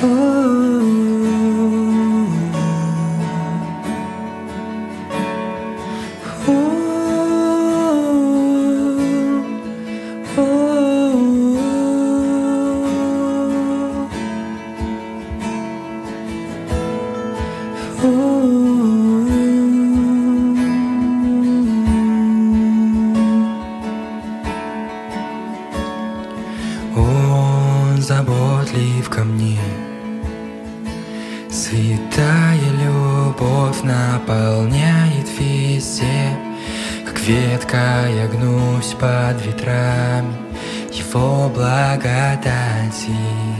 Он заботлив ко мне, святая любовь наполняет везде. Как ветка я гнусь под ветрами Его благодати.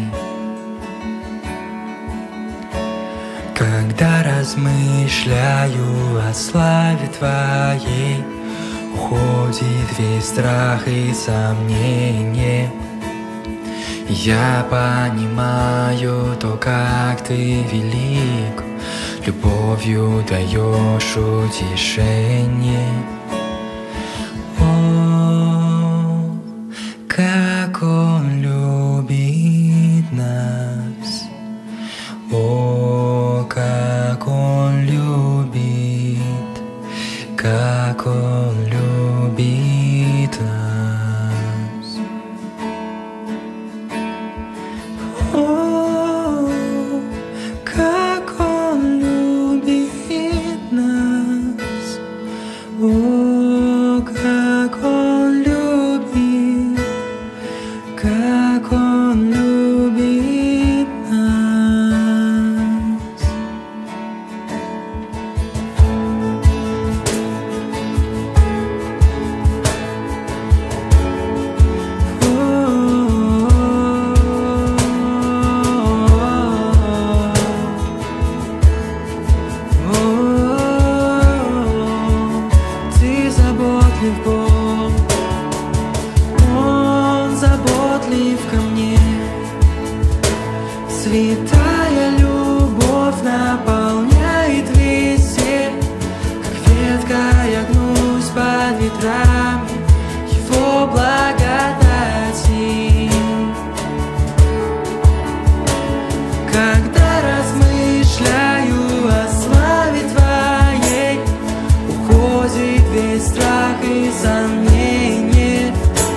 Когда размышляю о славе Твоей, уходит весь страх и сомнение. Я понимаю то, как Ты велик, любовью даешь утешение. О, как Он любит нас! О, как Он любит, как Он любит нас. О, как Он любит нас. О, как Он любит, как Он любит нас. Ты заботлив, Бог, Он заботлив ко мне. Святая любовь наполняет везде. Как ветка я гнусь под ветрами Его благодати. Когда размышляю о славе Твоей, уходит весь страх и сомнение.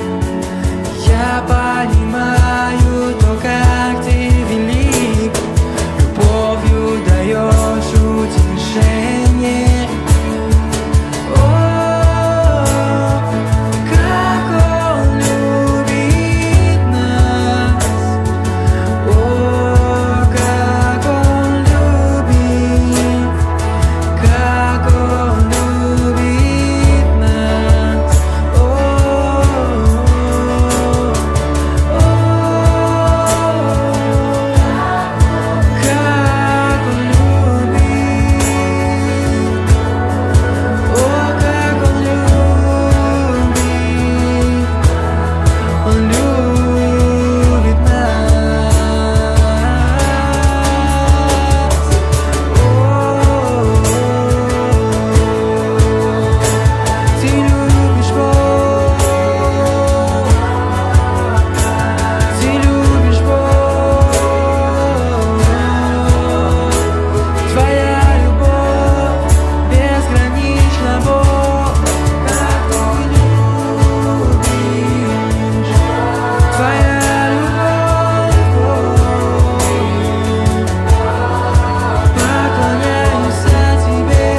Я понимаю то, как Ты велик, любовью даешь утешение. О, как Он любит нас! О, как Он любит, как Он любит нас! О, как Он любит, о, как Он любит нас. Ты любишь, Бог, Ты любишь, Бог. Твоя любовь безгранична, Бог, как Ты любишь. Твоя любовь, Бог, поклоняюсь Тебе,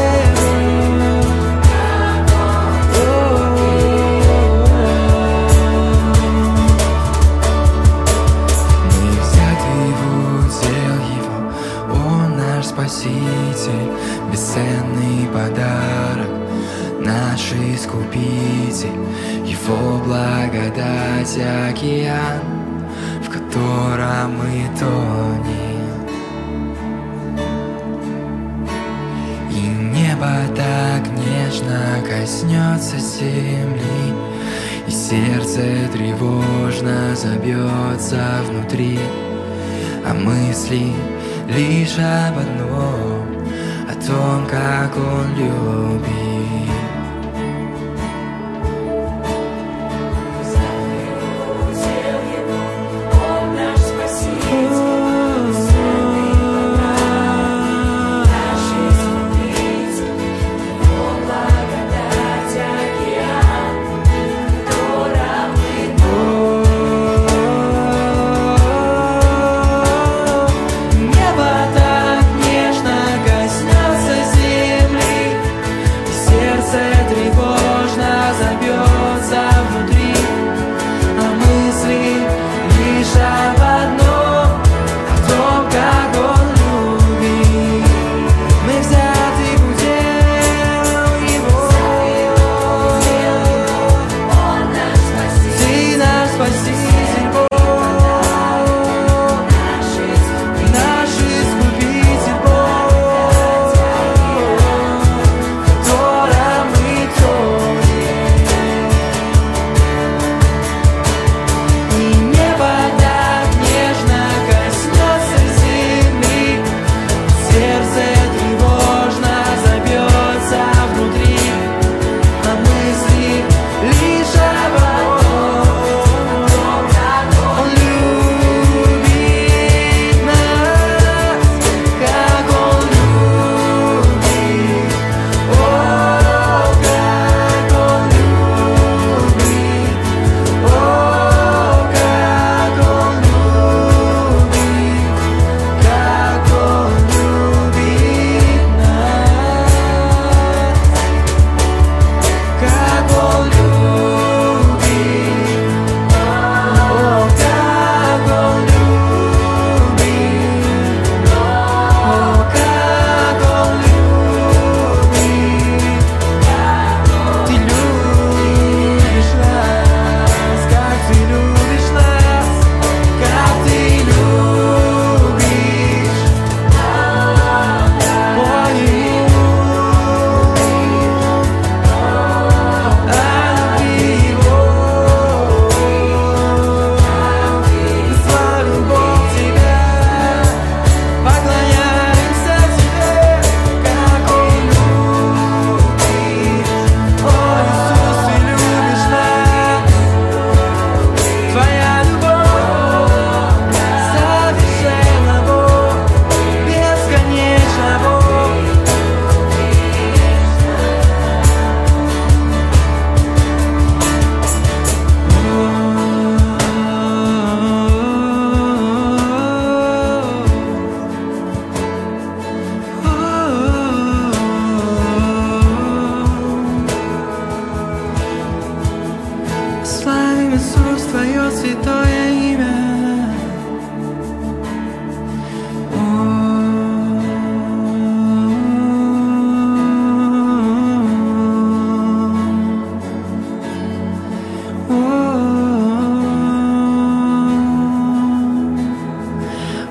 Мы взяты в удел Его, Он наш Спаситель, бесценный подарок, наш Искупитель, Его благодать океан, в котором мы тонем. И небо так нежно коснется земли, и сердце тревожно забьется внутри, а мысли лишь об одном, о том, как Он любит.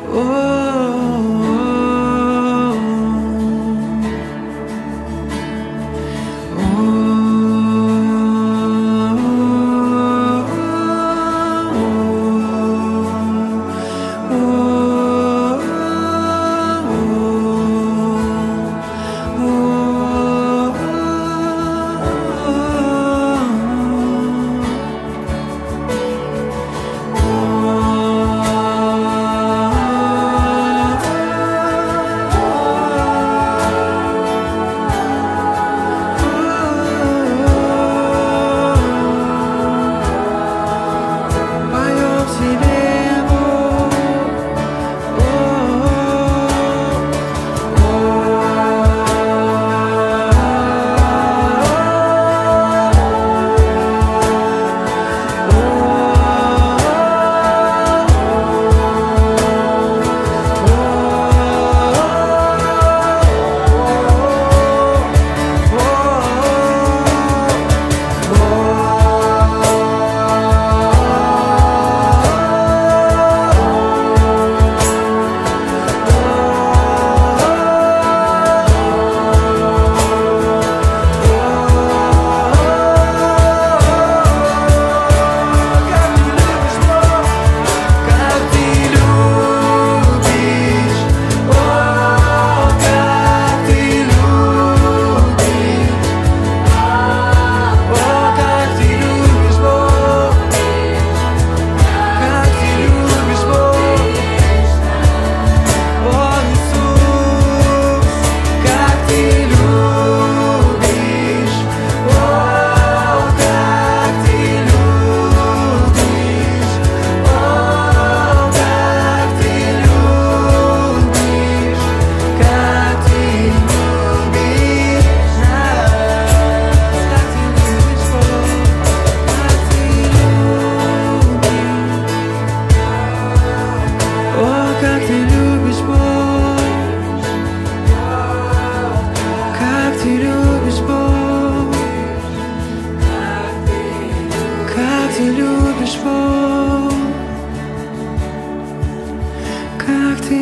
Как ты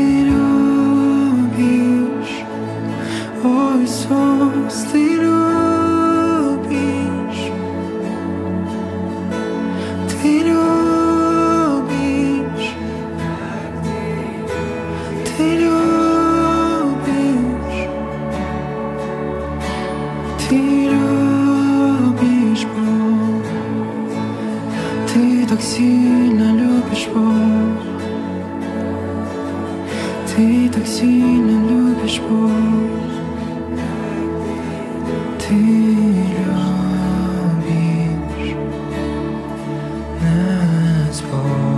любишь, о Иисус, ты любишь, ты любишь, ты любишь, ты любишь, Бог, ты так сильно любишь, Бог. Ты так сильно любишь, Бог. Ты любишь нас, Бог.